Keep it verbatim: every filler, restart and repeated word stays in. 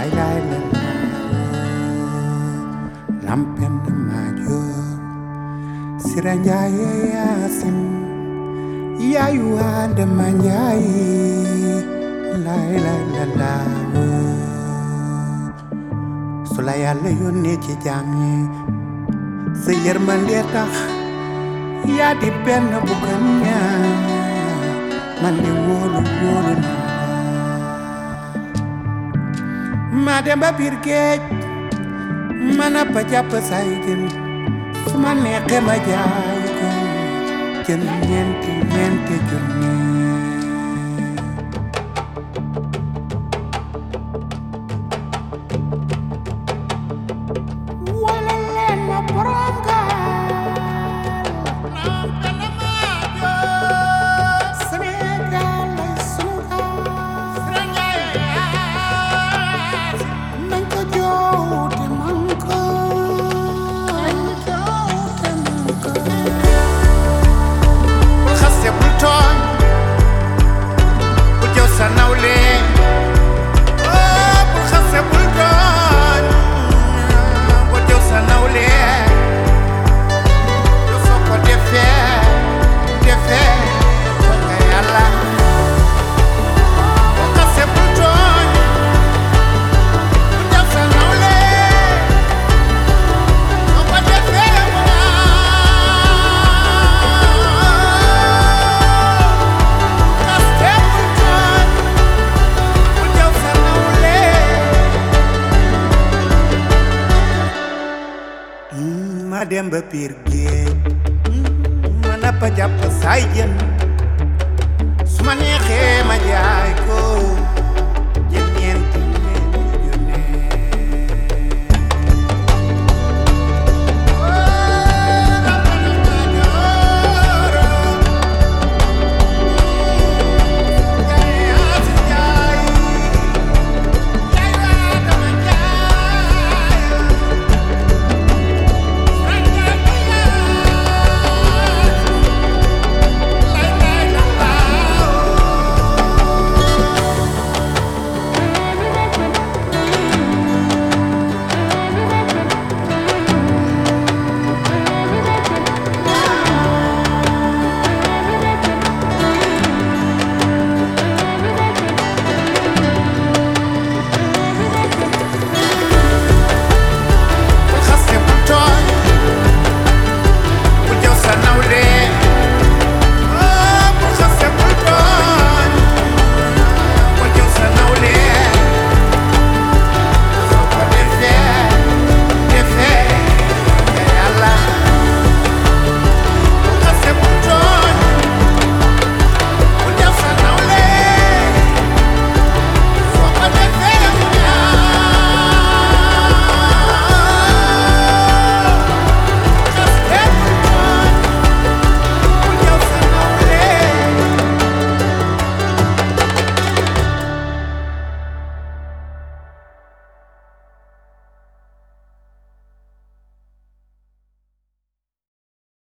lay lay la lampen majo sira njaye yasin yayu ande manjayi lay lay la la su la yàlla yónnee ci jaam yi sa yërmande tax yaa di benn bu gën ñaar man di wóolu wóolu naa ma dem ba biir géej ma nappa jàpp say jën su ma neexee ma jaay ko jën ñeenti ñeenti junni wala leen ma borom gaal Sénégal lay sunu gaal nañ ko joote man ko nañ joote man ko bul xaste bul tooñ bul jëw sa nawle bul xaste bul tooñ bul jëw sa nawle lu soo ko defee defee tooñ nga yàlla bul xaste bul tooñ bul jëw sa nawle soo ko defee mu xaste bul tooñ bul jëw sa nawle ma dem ba biir géej ma nappa jàpp say jën su ma neexee ma jaay